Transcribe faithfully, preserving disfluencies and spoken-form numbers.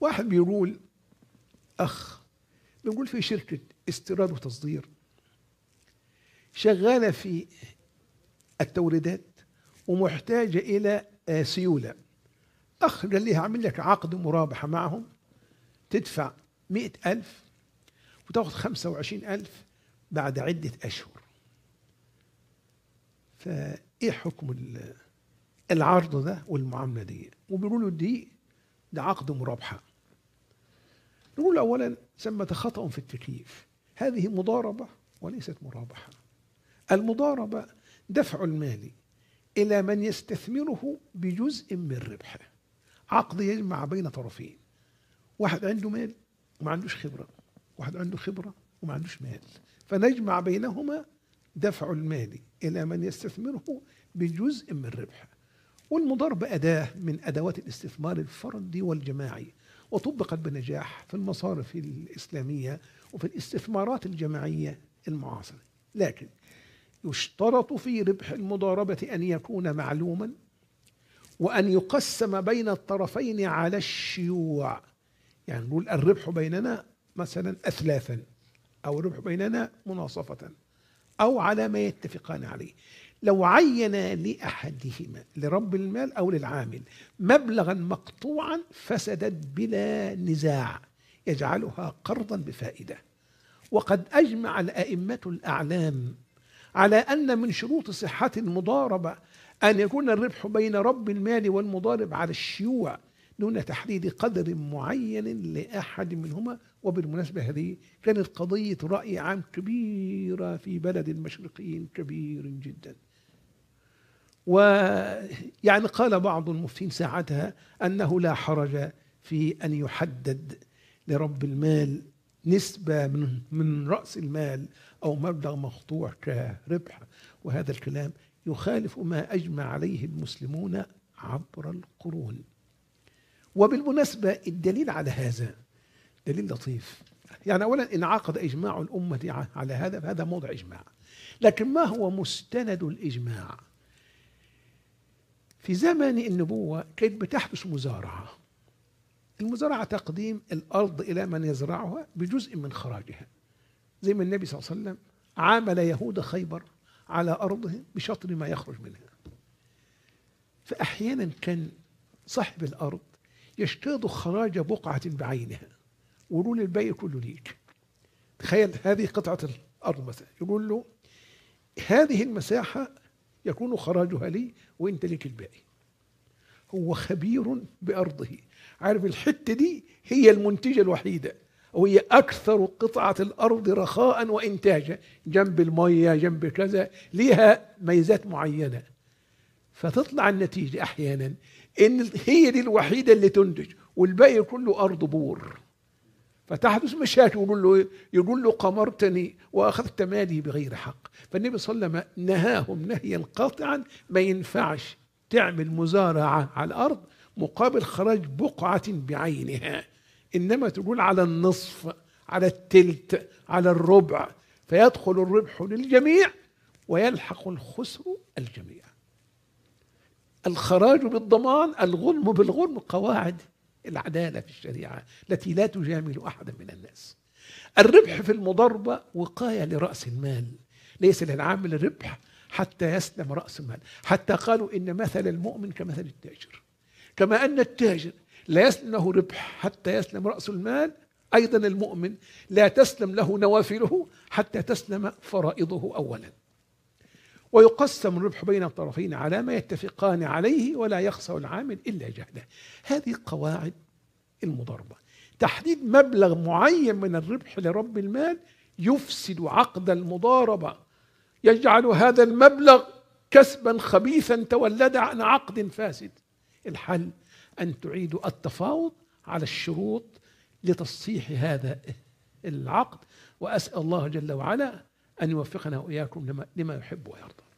واحد بيقول، أخ بيقول في شركة استيراد وتصدير شغالة في التوريدات ومحتاجة إلى سيولة. أخ قال لي هعمل لك عقد مرابحة معهم، تدفع مئة ألف وتاخذ خمسة وعشرين ألف بعد عدة أشهر. فإيه حكم العرض ده والمعاملة دي؟ وبيقولوا دي ده عقد مرابحة. نقول أولا ثمة خطأ في التكييف، هذه مضاربة وليست مرابحة. المضاربة دفع المال إلى من يستثمره بجزء من ربحه، عقد يجمع بين طرفين، واحد عنده مال وما عندوش خبرة، واحد عنده خبرة وما عندوش مال، فنجمع بينهما دفع المال إلى من يستثمره بجزء من ربحه. والمضاربة أداة من أدوات الاستثمار الفردي والجماعي، وطبقت بنجاح في المصارف الإسلامية وفي الاستثمارات الجماعية المعاصرة. لكن يشترط في ربح المضاربة أن يكون معلوما، وأن يقسم بين الطرفين على الشيوع. يعني نقول الربح بيننا مثلا أثلاثا، أو الربح بيننا مناصفة، أو على ما يتفقان عليه. لو عين لأحدهما، لرب المال أو للعامل، مبلغا مقطوعا فسدت بلا نزاع، يجعلها قرضا بفائدة. وقد أجمع الأئمة الأعلام على أن من شروط صحة المضاربة أن يكون الربح بين رب المال والمضارب على الشيوع دون تحديد قدر معين لأحد منهما. وبالمناسبة هذه كانت قضية رأي عام كبيرة في بلد المشرقيين، كبير جدا. ويعني قال بعض المفتين ساعتها أنه لا حرج في أن يحدد لرب المال نسبة من من رأس المال أو مبلغ مقطوع كربح. وهذا الكلام يخالف ما أجمع عليه المسلمون عبر القرون. وبالمناسبة الدليل على هذا دليل لطيف. يعني أولا انعقد إجماع الأمة على هذا، فهذا موضع إجماع. لكن ما هو مستند الإجماع؟ في زمن النبوة كانت بتحدث مزارعة. المزارعة تقديم الأرض إلى من يزرعها بجزء من خراجها، زي ما النبي صلى الله عليه وسلم عامل يهود خيبر على أرضهم بشطر ما يخرج منها. فأحيانا كان صاحب الأرض يجتاز خراج بقعة بعينها ويقول الباقي كله ليك. تخيل هذه قطعة الأرض مثلا، يقول له هذه المساحة يكون خراجها لي وانت ليك الباقي. هو خبير بأرضه، عارف الحتة دي هي المنتجة الوحيدة، وهي أكثر قطعة الأرض رخاء وإنتاجا، جنب المية جنب كذا، ليها ميزات معينة. فتطلع النتيجة أحيانا إن هي دي الوحيدة اللي تنتج والباقي كله أرض بور. فتحدث مشاكل، يقول له يقول له قمرتني وأخذت مالي بغير حق. فالنبي صلى الله عليه وسلم نهاهم نهيا قاطعا، ما ينفعش تعمل مزارعة على الأرض مقابل خراج بقعة بعينها، إنما تقول على النصف، على التلت، على الربع، فيدخل الربح للجميع ويلحق الخسر الجميع. الخراج بالضمان، الغنم بالغنم، قواعد العدالة في الشريعة التي لا تجامل أحدا من الناس. الربح في المضاربة وقاية لرأس المال، ليس للعامل ربح حتى يسلم رأس المال. حتى قالوا إن مثل المؤمن كمثل التاجر، كما أن التاجر لا يسلم له ربح حتى يسلم رأس المال، أيضا المؤمن لا تسلم له نوافله حتى تسلم فرائضه أولا. ويقسم الربح بين الطرفين على ما يتفقان عليه، ولا يخسر العامل إلا جهده. هذه قواعد المضاربة. تحديد مبلغ معين من الربح لرب المال يفسد عقد المضاربة، يجعل هذا المبلغ كسبا خبيثا تولد عن عقد فاسد. الحل أن تعيدوا التفاوض على الشروط لتصحيح هذا العقد. وأسأل الله جل وعلا أن يوفقنا وإياكم لما, لما يحب ويرضى.